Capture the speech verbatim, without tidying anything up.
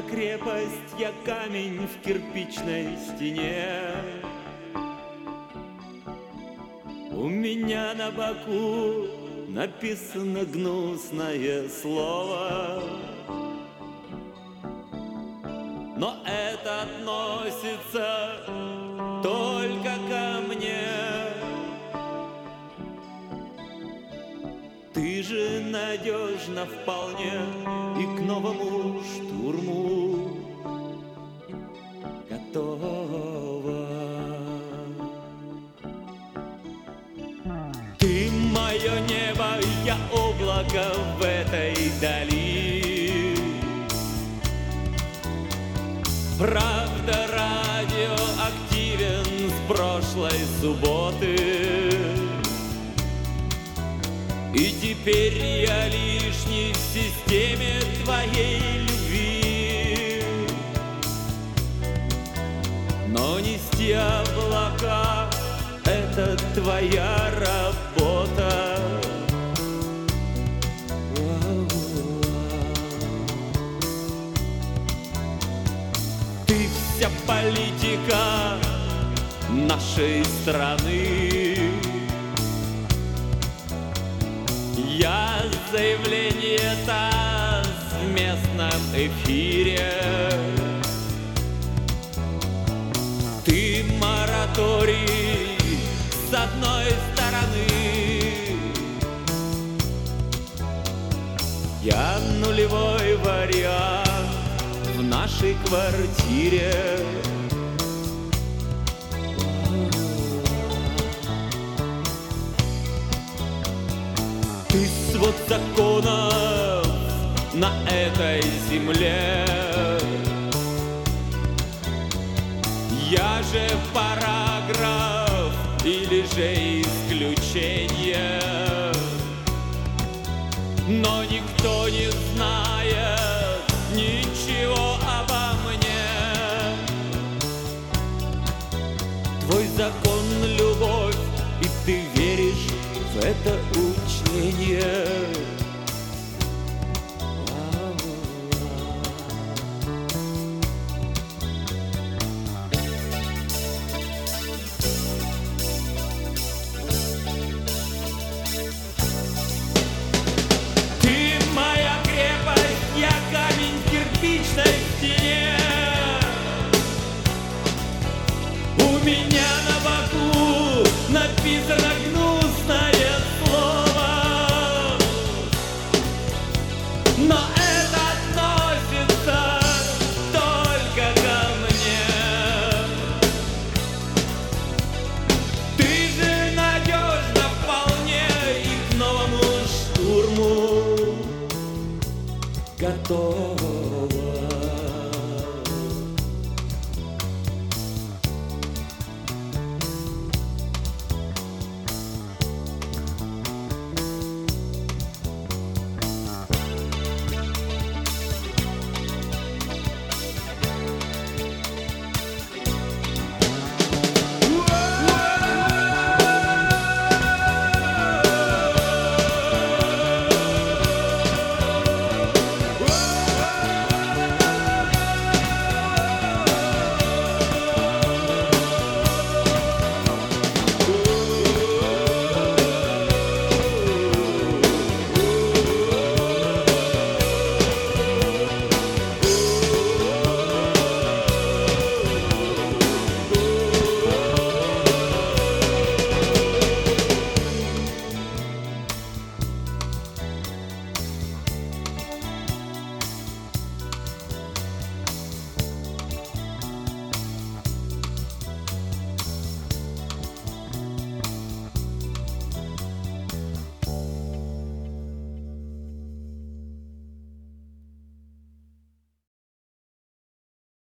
крепость, я камень в кирпичной стене. У меня на боку написано гнусное слово, но это относится только ко мне. Ты же надежна вполне и к новому штурму готова. Ты мое небо, я облако в этой дали. Правда, радиоактивен с прошлой субботы, и теперь я лишний в системе твоей любви. Но нести облака — это твоя работа. Ты вся политика нашей страны. Я заявление ТАСС в местном эфире. Ты мораторий с одной стороны. Я нулевой вариант в нашей квартире. Ты свод законов на этой земле. Я же параграф или же исключение. Но никто не знает ничего обо мне. Твой закон — любовь, и ты веришь в это учение. Ты моя крепость, я камень в кирпичной стене. У меня на боку написано гнусное слово, но это относится только ко мне. Ты же надежна вполне и к новому штурму готова.